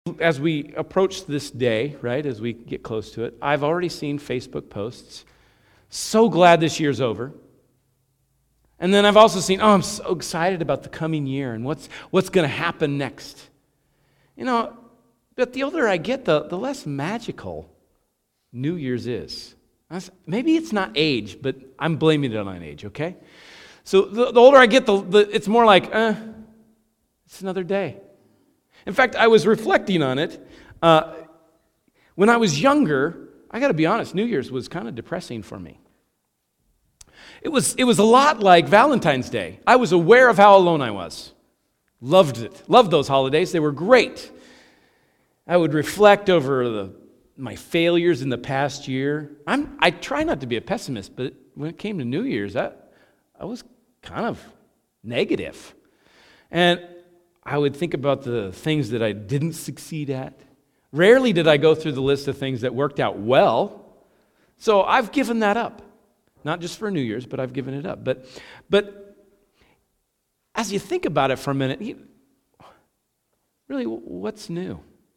As we approach this day, right, as we get close to it, I've already seen Facebook posts. So glad this year's over. And then I've also seen, I'm so excited about the coming year and what's going to happen next. But the older I get, the less magical New Year's is. Maybe it's not age, but I'm blaming it on age, okay? So the older I get, it's more like, it's another day. In fact, I was reflecting on it. When I was younger, I got to be honest, New Year's was kind of depressing for me. It was a lot like Valentine's Day. I was aware of how alone I was. Loved it. Loved those holidays. They were great. I would reflect over my failures in the past year. I try not to be a pessimist, but when it came to New Year's, I was kind of negative. And I would think about the things that I didn't succeed at. Rarely did I go through the list of things that worked out well. So I've given that up. Not just for New Year's, but I've given it up. But as you think about it for a minute, really, what's new?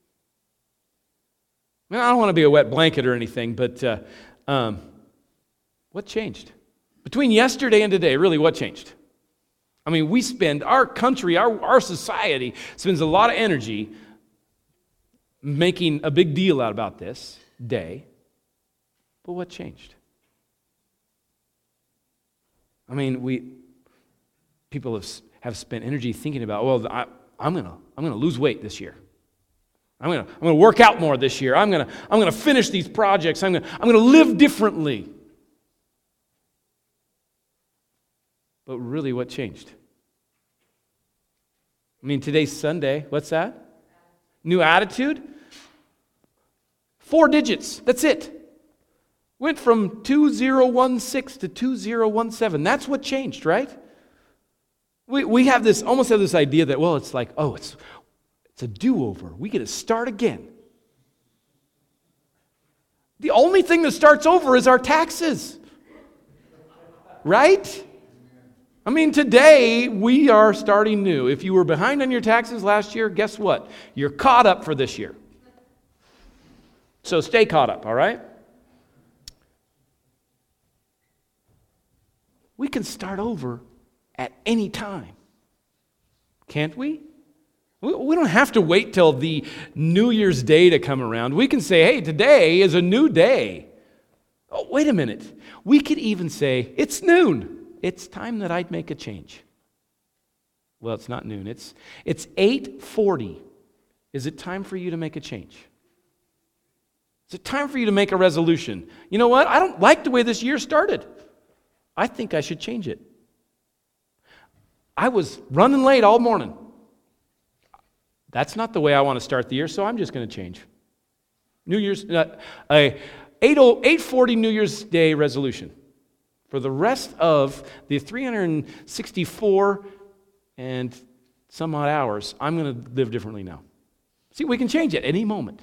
I don't want to be a wet blanket or anything, but what changed? Between yesterday and today, really, what changed? Our country, our society spends a lot of energy making a big deal out about this day. But what changed? People have spent energy thinking about, I'm gonna lose weight this year. I'm gonna work out more this year. I'm gonna finish these projects. I'm gonna live differently. But really, what changed? Today's Sunday. What's that? New attitude? 4 digits. That's it. Went from 2016 to 2017. That's what changed, right? We have this idea that, it's like, it's a do-over. We get to start again. The only thing that starts over is our taxes. Right? Today we are starting new. If you were behind on your taxes last year, guess what? You're caught up for this year. So stay caught up, all right? We can start over at any time. Can't we? We don't have to wait till the New Year's Day to come around. We can say, hey, today is a new day. Oh, wait a minute. We could even say, it's noon. It's time that I'd make a change. Well, it's not noon. It's 8:40. Is it time for you to make a change? Is it time for you to make a resolution? You know what? I don't like the way this year started. I think I should change it. I was running late all morning. That's not the way I want to start the year, so I'm just going to change. New Year's, 8:40 New Year's Day resolution. For the rest of the 364 and some odd hours, I'm going to live differently now. See, we can change at any moment.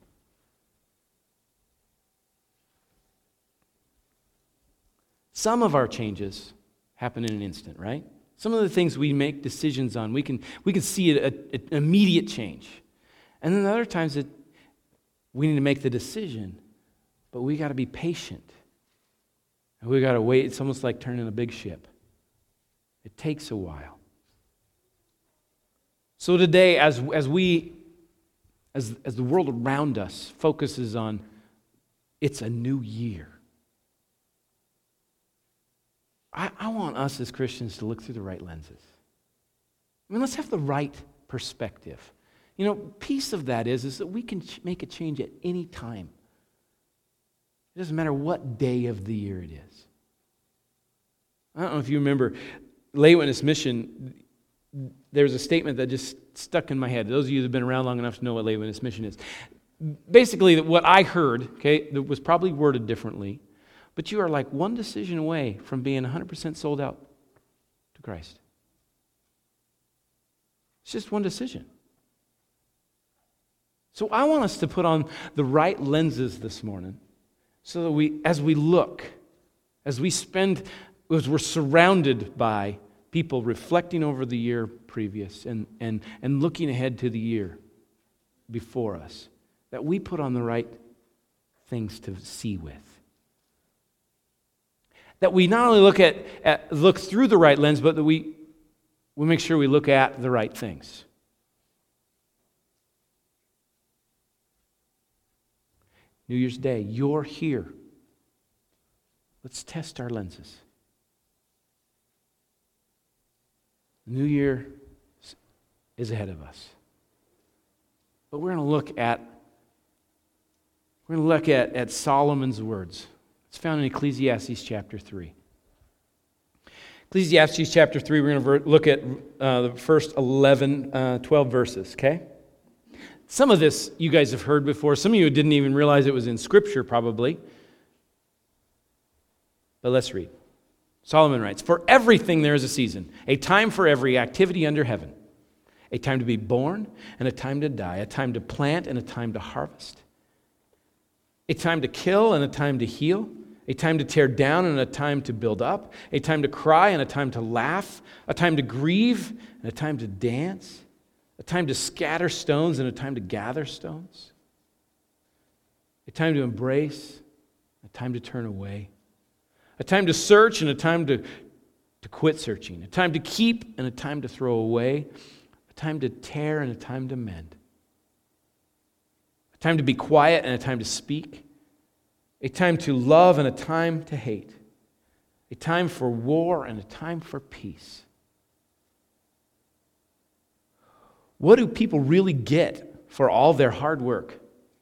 Some of our changes happen in an instant, right? Some of the things we make decisions on, we can see an immediate change. And then other times we need to make the decision, but we got to be patient. And we got to wait. It's almost like turning a big ship. It takes a while. So today, as the world around us focuses on, it's a new year. I want us as Christians to look through the right lenses. Let's have the right perspective. Piece of that is that we can make a change at any time. It doesn't matter what day of the year it is. I don't know if you remember Lay Witness Mission. There's a statement that just stuck in my head. Those of you that have been around long enough to know what Lay Witness Mission is. Basically, what I heard, that was probably worded differently, but you are like one decision away from being 100% sold out to Christ. It's just one decision. So I want us to put on the right lenses this morning so that as we're surrounded by people reflecting over the year previous and looking ahead to the year before us, that we put on the right things to see with. That we not only look through the right lens, but that we make sure we look at the right things. New Year's Day, you're here. Let's test our lenses. The new year is ahead of us. But we're going to look at Solomon's words. It's found in Ecclesiastes chapter 3. Ecclesiastes chapter 3, we're going to look at the first 12 verses, okay? Some of this you guys have heard before. Some of you didn't even realize it was in Scripture, probably. But let's read. Solomon writes, "For everything there is a season, a time for every activity under heaven, a time to be born and a time to die, a time to plant and a time to harvest, a time to kill and a time to heal, a time to tear down and a time to build up, a time to cry and a time to laugh, a time to grieve and a time to dance, a time to scatter stones and a time to gather stones, a time to embrace, a time to turn away, a time to search and a time to quit searching, a time to keep and a time to throw away, a time to tear and a time to mend, a time to be quiet and a time to speak, a time to love and a time to hate, a time for war and a time for peace." What do people really get for all their hard work?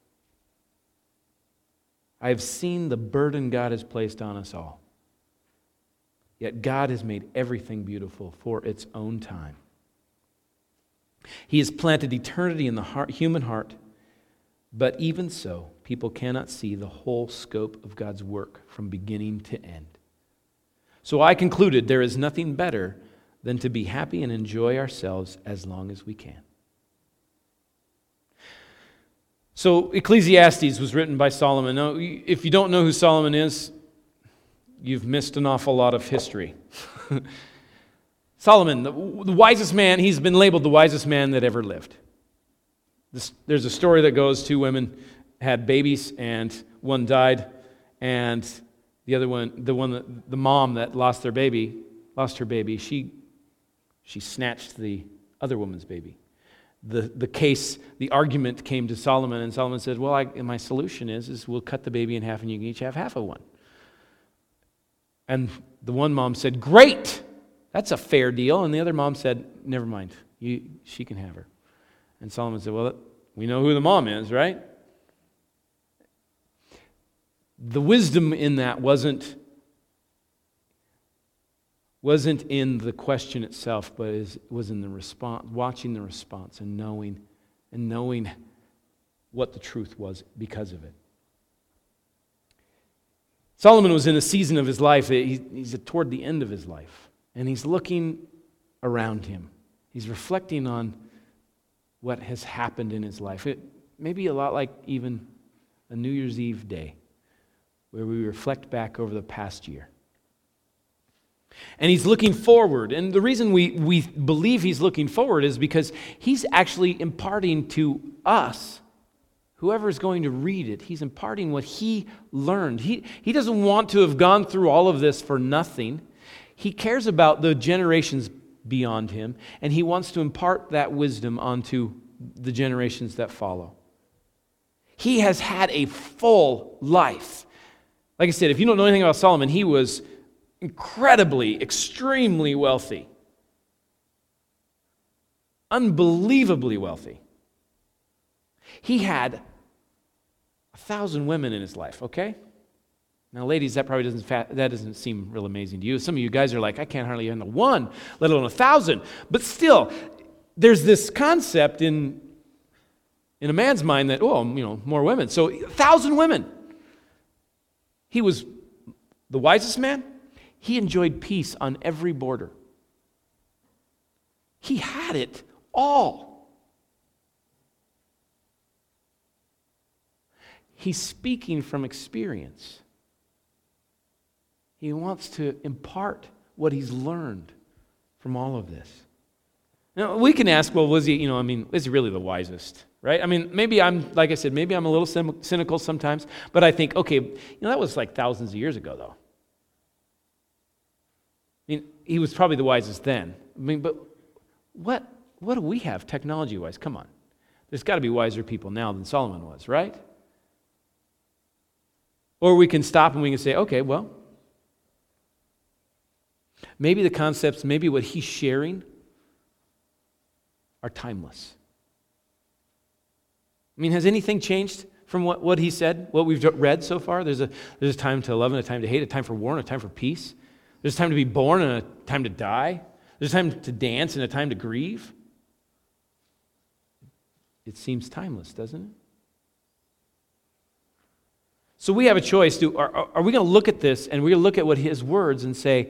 I have seen the burden God has placed on us all. Yet God has made everything beautiful for its own time. He has planted eternity in the human heart, but even so, people cannot see the whole scope of God's work from beginning to end. So I concluded there is nothing better than to be happy and enjoy ourselves as long as we can. So Ecclesiastes was written by Solomon. Now, if you don't know who Solomon is, you've missed an awful lot of history. Solomon, the wisest man, he's been labeled the wisest man that ever lived. There's a story that goes, two women had babies and one died, and the other one, the mom that lost her baby, she snatched the other woman's baby. The argument came to Solomon, and Solomon said, well, my solution is we'll cut the baby in half and you can each have half of one. And the one mom said, great, that's a fair deal. And the other mom said, never mind, she can have her. And Solomon said, well, we know who the mom is, right? The wisdom in that wasn't in the question itself, but was in the response, watching the response and knowing what the truth was because of it. Solomon was in a season of his life, he's toward the end of his life, and he's looking around him. He's reflecting on what has happened in his life. It may be a lot like even a New Year's Eve day, where we reflect back over the past year. And he's looking forward. And the reason we believe he's looking forward is because he's actually imparting to us, whoever is going to read it, he's imparting what he learned. He doesn't want to have gone through all of this for nothing. He cares about the generations beyond him, and he wants to impart that wisdom onto the generations that follow. He has had a full life. Like I said, if you don't know anything about Solomon, he was incredibly, extremely wealthy. Unbelievably wealthy. He had 1,000 women in his life, okay? Now, ladies, that probably doesn't seem real amazing to you. Some of you guys are like, I can't hardly handle one, let alone 1,000. But still, there's this concept in a man's mind that, more women. So 1,000 women. He was the wisest man. He enjoyed peace on every border. He had it all. He's speaking from experience. He wants to impart what he's learned from all of this. Now, we can ask, well, is he really the wisest, right? I mean, maybe like I said, maybe I'm a little cynical sometimes, but I think, okay, that was like thousands of years ago, though. I mean, he was probably the wisest then. I mean, but what do we have technology-wise? Come on. There's got to be wiser people now than Solomon was, right? Or we can stop and we can say, okay, well, maybe the concepts, maybe what he's sharing are timeless. I mean, has anything changed from what he said, what we've read so far? There's a time to love and a time to hate, a time for war and a time for peace. There's a time to be born and a time to die. There's a time to dance and a time to grieve. It seems timeless, doesn't it? So we have a choice. Are we going to look at this and we're going to look at what his words and say,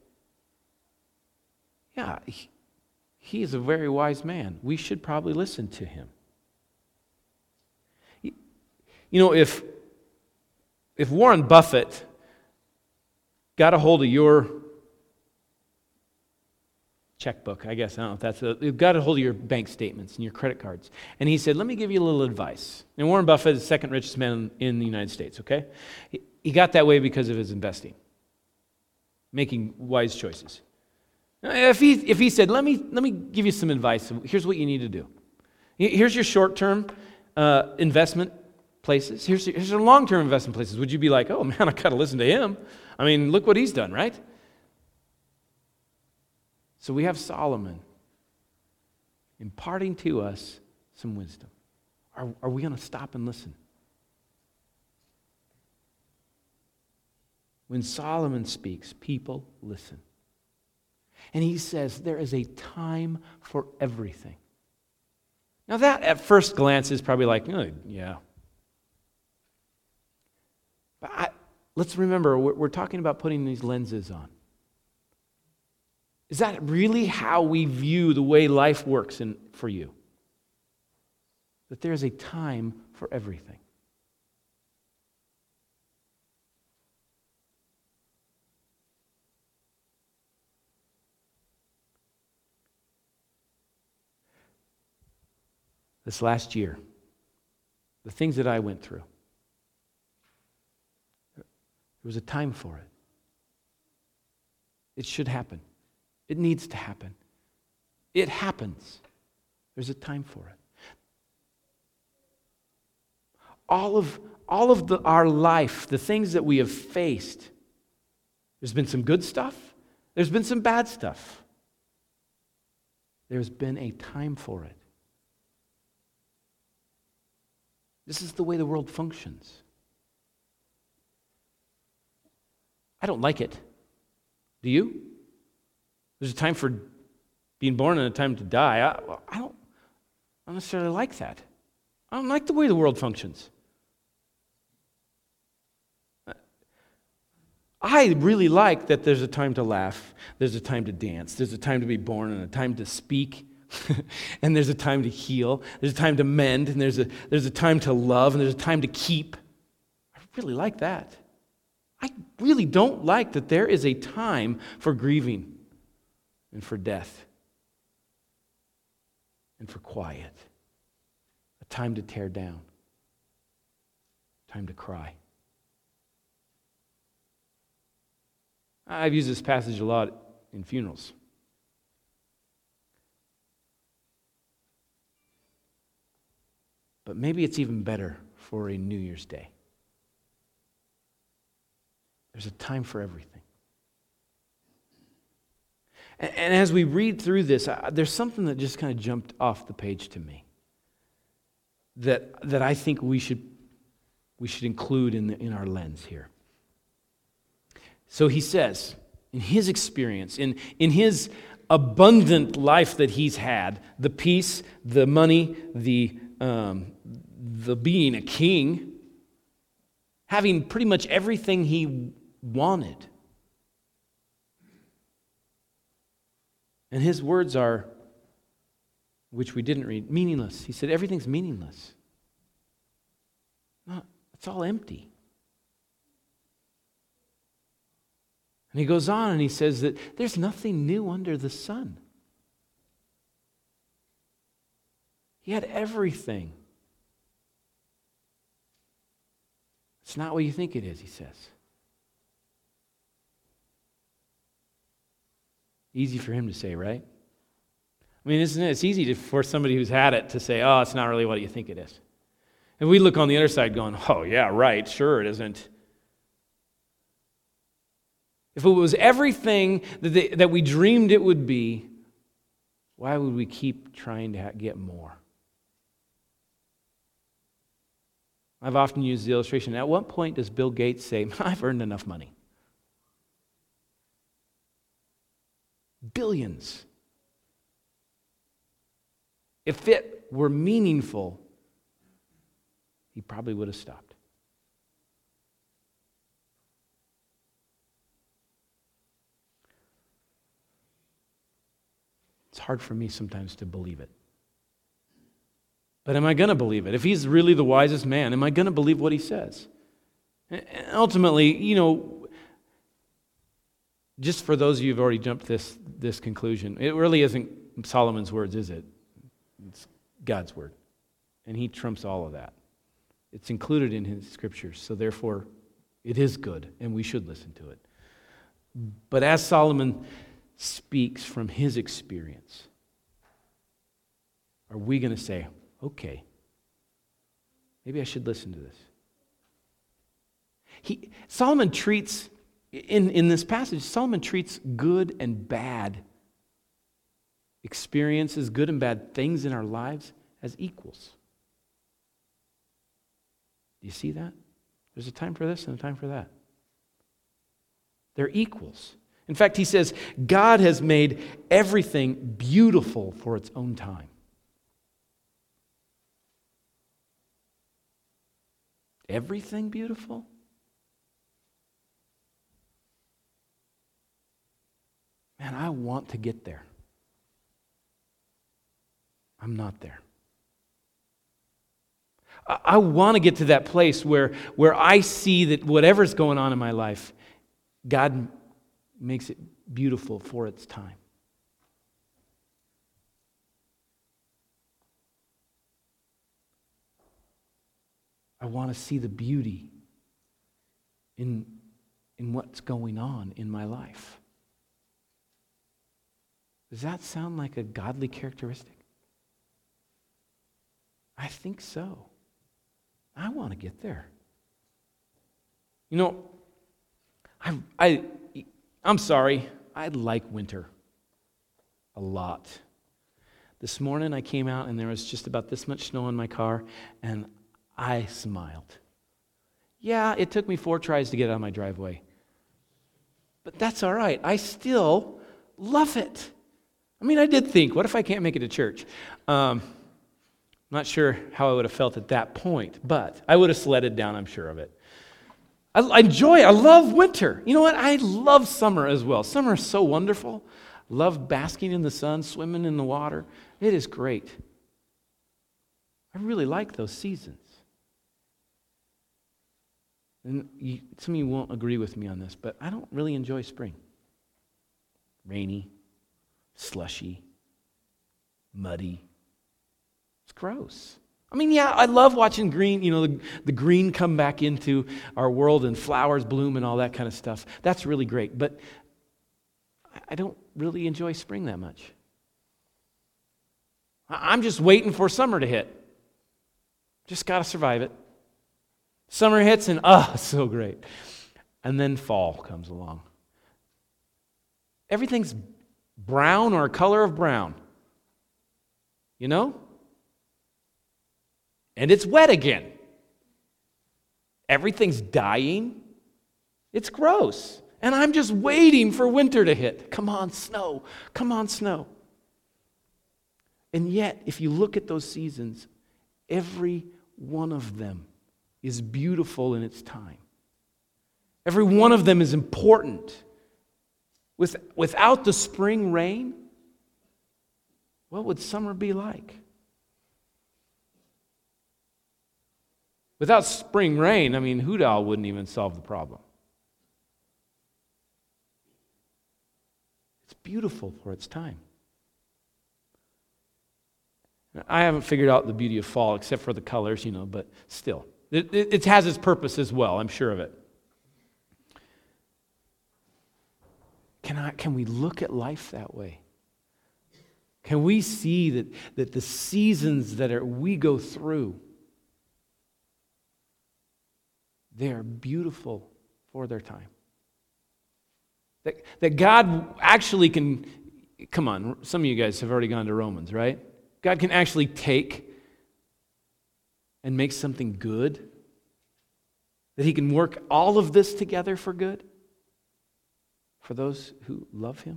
yeah, he is a very wise man. We should probably listen to him. If Warren Buffett got a hold of your checkbook, I guess, I don't know if that's got a hold of your bank statements and your credit cards, and he said, let me give you a little advice. And Warren Buffett is the second richest man in the United States, okay? He got that way because of his investing, making wise choices. If he said, let me give you some advice, here's what you need to do. Here's your short-term investment places. Here's your long-term investment places. Would you be like, oh man, I got to listen to him? I mean, look what he's done, right? So we have Solomon imparting to us some wisdom. Are we going to stop and listen? When Solomon speaks, people listen. And he says there is a time for everything. Now that at first glance is probably like, oh, yeah. But let's remember, we're talking about putting these lenses on. Is that really how we view the way life works for you? That there's a time for everything. This last year, the things that I went through, there was a time for it. It should happen. It needs to happen. It happens. There's a time for it. All of our life, the things that we have faced, there's been some good stuff. There's been some bad stuff. There's been a time for it. This is the way the world functions. I don't like it. Do you? There's a time for being born and a time to die. I don't necessarily like that. I don't like the way the world functions. I really like that there's a time to laugh, there's a time to dance, there's a time to be born and a time to speak, and there's a time to heal, there's a time to mend, and there's a time to love, and there's a time to keep. I really like that. I really don't like that there is a time for grieving and for death and for quiet. A time to tear down. Time to cry. I've used this passage a lot in funerals. But maybe it's even better for a New Year's Day. There's a time for everything. And as we read through this, there's something that just kind of jumped off the page to me that I think we should include in our lens here. So he says, in his experience, in his abundant life that he's had, the peace, the money, the being a king, having pretty much everything he wanted. And his words are, which we didn't read, meaningless. He said, everything's meaningless. No, it's all empty. And he goes on and he says that there's nothing new under the sun. He had everything It's not what you think it is, he says. Easy for him to say, right? I mean, isn't it? It's easy for somebody who's had it to say, oh, it's not really what you think it is. And we look on the other side going, oh, yeah, right, sure it isn't. If it was everything that we dreamed it would be, why would we keep trying to get more? I've often used the illustration, at what point does Bill Gates say, I've earned enough money? Billions. If it were meaningful, he probably would have stopped. It's hard for me sometimes to believe it. But am I going to believe it? If he's really the wisest man, am I going to believe what he says? And ultimately, just for those of you who've already jumped this conclusion, it really isn't Solomon's words, is it? It's God's word. And he trumps all of that. It's included in his scriptures, so therefore it is good, and we should listen to it. But as Solomon speaks from his experience, are we going to say, okay, maybe I should listen to this? Solomon treats, in this passage, Solomon treats good and bad experiences, good and bad things in our lives as equals. Do you see that? There's a time for this and a time for that. They're equals. In fact, he says, God has made everything beautiful for its own time. Everything beautiful? Man, I want to get there. I'm not there. I want to get to that place where I see that whatever's going on in my life, God makes it beautiful for its time. I want to see the beauty in what's going on in my life. Does that sound like a godly characteristic? I think so. I want to get there. I'm sorry, I like winter a lot. This morning I came out and there was just about this much snow in my car, and I smiled. Yeah, it took me 4 tries to get out of my driveway. But that's all right. I still love it. I mean, I did think, what if I can't make it to church? Not sure how I would have felt at that point, but I would have sledded down, I'm sure of it. I love winter. You know what? I love summer as well. Summer is so wonderful. Love basking in the sun, swimming in the water. It is great. I really like those seasons. And some of you won't agree with me on this, but I don't really enjoy spring. Rainy, slushy, muddy. It's gross. I mean, yeah, I love watching green, the green come back into our world and flowers bloom and all that kind of stuff. That's really great, but I don't really enjoy spring that much. I'm just waiting for summer to hit. Just got to survive it. Summer hits and, so great. And then fall comes along. Everything's brown or a color of brown. You know? And it's wet again. Everything's dying. It's gross. And I'm just waiting for winter to hit. Come on, snow. Come on, snow. And yet, if you look at those seasons, every one of them is beautiful in its time. Every one of them is important. Without the spring rain, what would summer be like? Without spring rain, Hudal wouldn't even solve the problem. It's beautiful for its time. I haven't figured out the beauty of fall except for the colors, but still, It has its purpose as well, I'm sure of it. Can we look at life that way? Can we see that the seasons we go through, they are beautiful for their time? That God actually can, come on, some of you guys have already gone to Romans, right? God can actually take and make something good. That He can work all of this together for good for those who love Him.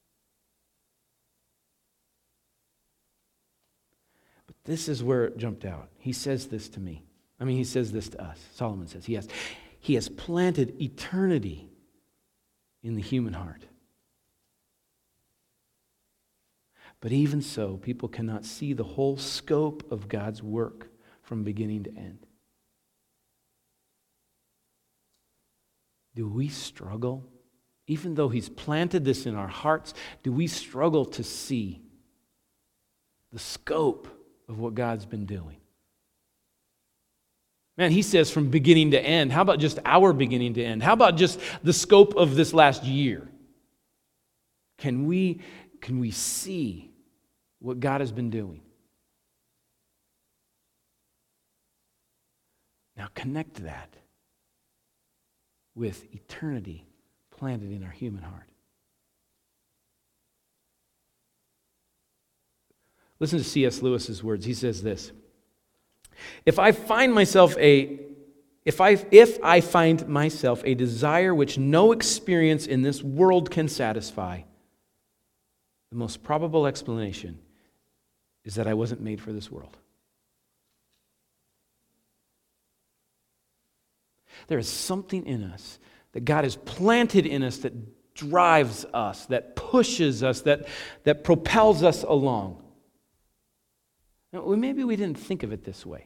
But this is where it jumped out. He says this to me. He says this to us. Solomon says he has planted eternity in the human heart. But even so, people cannot see the whole scope of God's work from beginning to end. Do we struggle? Even though He's planted this in our hearts, do we struggle to see the scope of what God's been doing? Man, He says from beginning to end. How about just our beginning to end? How about just the scope of this last year? Can we see what God has been doing? Now connect that with eternity planted in our human heart. Listen to C.S. Lewis's words. He says this: If I find myself a desire which no experience in this world can satisfy, the most probable explanation is that I wasn't made for this world. There is something in us that God has planted in us that drives us, that pushes us, that propels us along. Now, maybe we didn't think of it this way.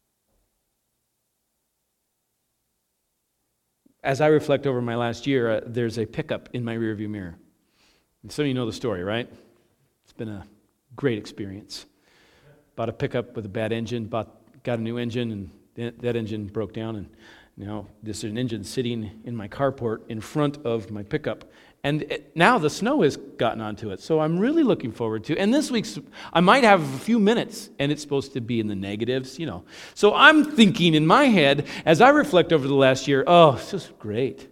As I reflect over my last year, there's a pickup in my rearview mirror. And some of you know the story, right? It's been a great experience. Bought a pickup with a bad engine, got a new engine, and that engine broke down, and now there's an engine sitting in my carport in front of my pickup. And now the snow has gotten onto it. So I'm really looking forward to, and this week's, I might have a few minutes, and it's supposed to be in the negatives, So I'm thinking in my head, as I reflect over the last year, this is great.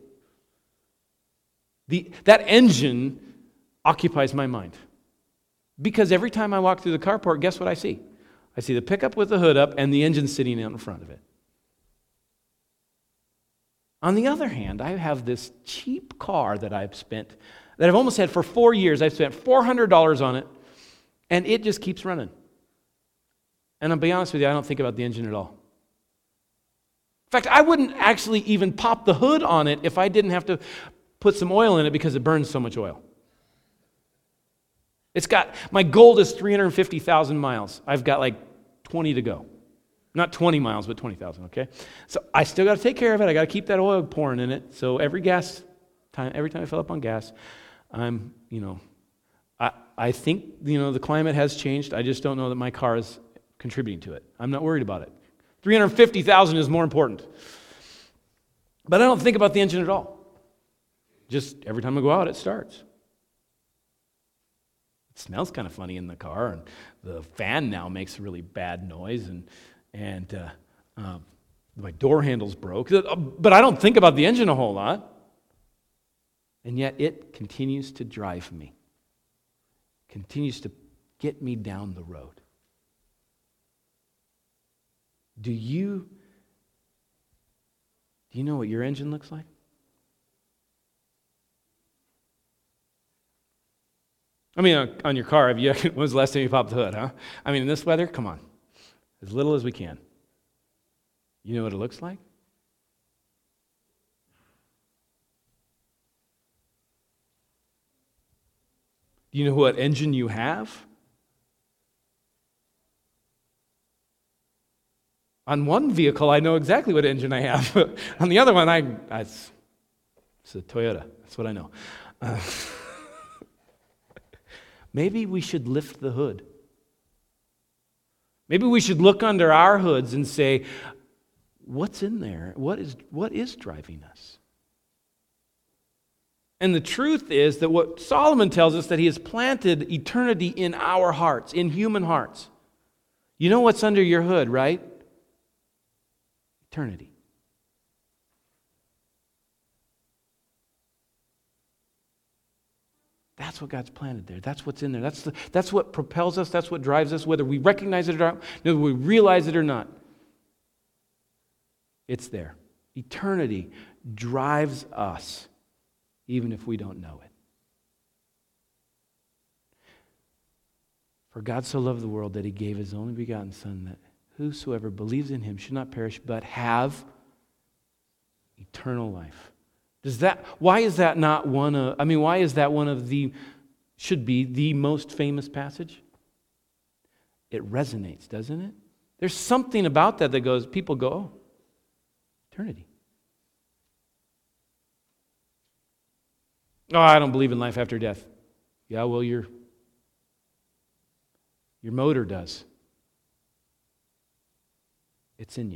That engine occupies my mind. Because every time I walk through the carport, guess what I see? I see the pickup with the hood up and the engine sitting out in front of it. On the other hand, I have this cheap car that I've almost had for 4 years. I've spent $400 on it, and it just keeps running. And I'll be honest with you, I don't think about the engine at all. In fact, I wouldn't actually even pop the hood on it if I didn't have to put some oil in it because it burns so much oil. My goal is 350,000 miles. I've got like 20 to go. Not 20 miles, but 20,000, okay? So I still got to take care of it. I got to keep that oil pouring in it. So every time I fill up on gas, I think, the climate has changed. I just don't know that my car is contributing to it. I'm not worried about it. 350,000 is more important. But I don't think about the engine at all. Just every time I go out, it starts. It smells kind of funny in the car, and the fan now makes a really bad noise, and my door handle's broke. But I don't think about the engine a whole lot. And yet it continues to drive me. Continues to get me down the road. Do you know what your engine looks like? On your car, when was the last time you popped the hood, huh? In this weather, come on. As little as we can. You know what it looks like? Do you know what engine you have? On one vehicle, I know exactly what engine I have. On the other one, it's a Toyota. That's what I know. Maybe we should lift the hood. Maybe we should look under our hoods and say, what's in there? What is driving us? And the truth is that what Solomon tells us, that he has planted eternity in our hearts, in human hearts. You know what's under your hood, right? Eternity. That's what God's planted there. That's what's in there. That's what propels us. That's what drives us, whether we recognize it or not, whether we realize it or not. It's there. Eternity drives us, even if we don't know it. For God so loved the world that he gave his only begotten Son, that whosoever believes in him should not perish, but have eternal life. Why is that one of the, should be the most famous passage? It resonates, doesn't it? There's something about that people go, oh, eternity. Oh, I don't believe in life after death. Yeah, well, your motor does. It's in you.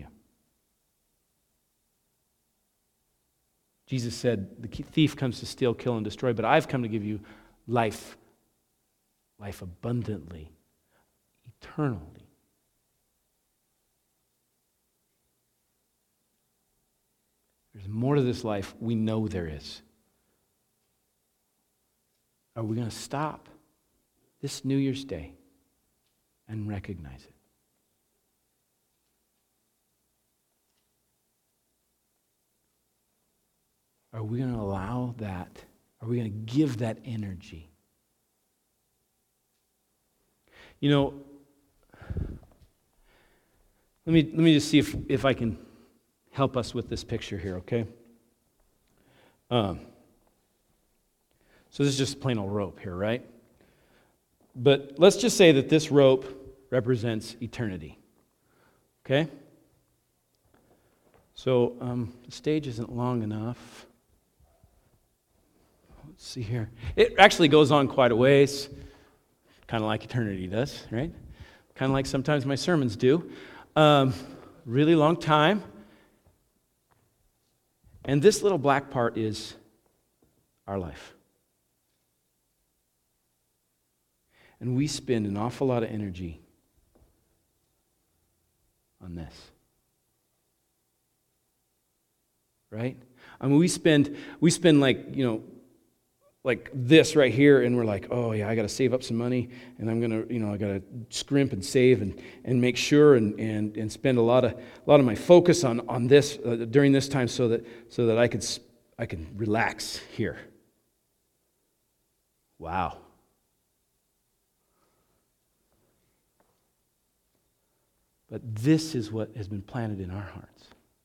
Jesus said, the thief comes to steal, kill, and destroy, but I've come to give you life abundantly, eternally. There's more to this life. We know there is. Are we going to stop this New Year's Day and recognize it? Are we going to allow that? Are we going to give that energy? You know, let me just see if I can help us with this picture here, okay? So this is just plain old rope here, right? But let's just say that this rope represents eternity, okay? So the stage isn't long enough. Let's see here. It actually goes on quite a ways, kind of like eternity does, right? Kind of like sometimes my sermons do. Really long time. And this little black part is our life. And we spend an awful lot of energy on this. Right? I mean, we spend like this right here, and we're like, oh yeah, I got to save up some money, and I'm gonna, I got to scrimp and save and make sure and spend a lot of my focus on this during this time, so that I can relax here. Wow. But this is what has been planted in our hearts.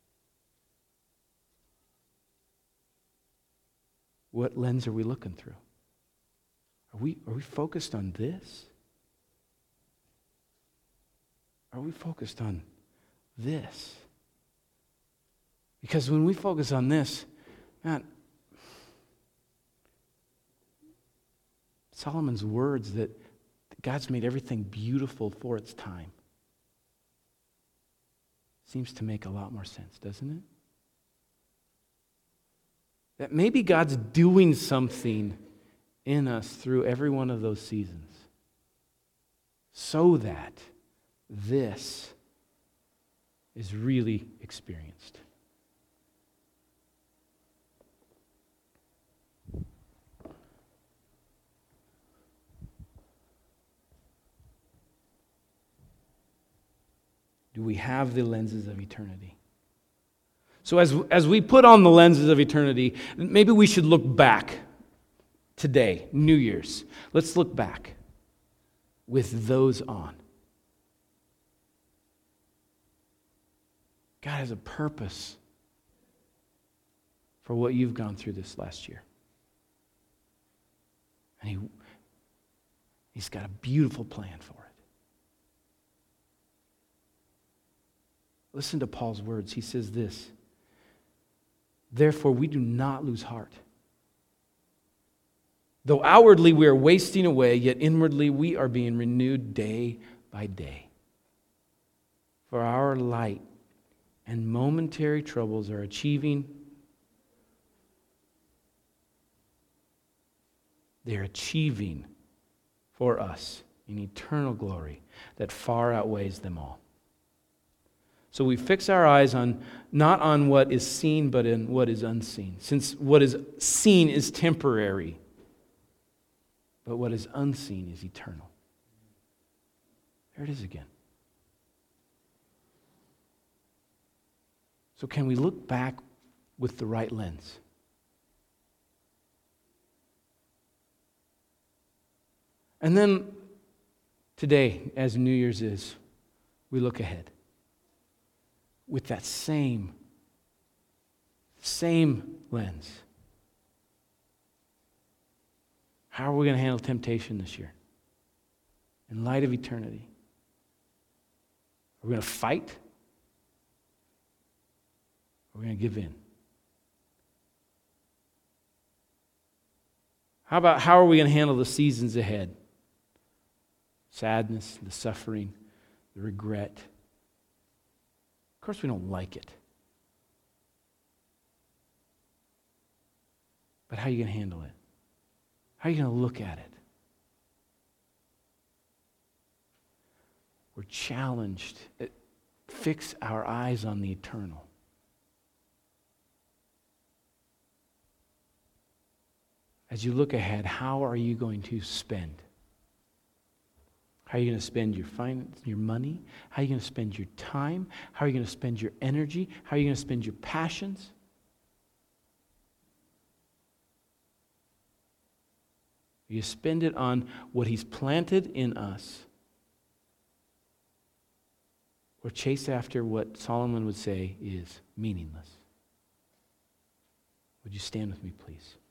What lens are we looking through? Are we focused on this? Are we focused on this? Because when we focus on this, man, Solomon's words that God's made everything beautiful for its time seems to make a lot more sense, doesn't it? That maybe God's doing something in us through every one of those seasons, so that this is really experienced. Do we have the lenses of eternity? So as we put on the lenses of eternity, maybe we should look back today, New Year's. Let's look back with those on. God has a purpose for what you've gone through this last year. And He's got a beautiful plan for it. Listen to Paul's words. He says this: therefore, we do not lose heart. Though outwardly we are wasting away, yet inwardly we are being renewed day by day. For our light and momentary troubles are achieving. They're achieving for us an eternal glory that far outweighs them all. So we fix our eyes on not on what is seen, but in what is unseen. Since what is seen is temporary, but what is unseen is eternal. There it is again. So can we look back with the right lens? And then today, as New Year's is, we look ahead with that same lens. How are we going to handle temptation this year? In light of eternity? Are we going to fight? Or are we going to give in? How are we going to handle the seasons ahead? Sadness, the suffering, the regret. Of course we don't like it. But how are you going to handle it? How are you going to look at it? We're challenged. Fix our eyes on the eternal. As you look ahead, how are you going to spend? How are you going to spend your finance, your money? How are you going to spend your time? How are you going to spend your energy? How are you going to spend your passions? You spend it on what He's planted in us, or chase after what Solomon would say is meaningless. Would you stand with me, please?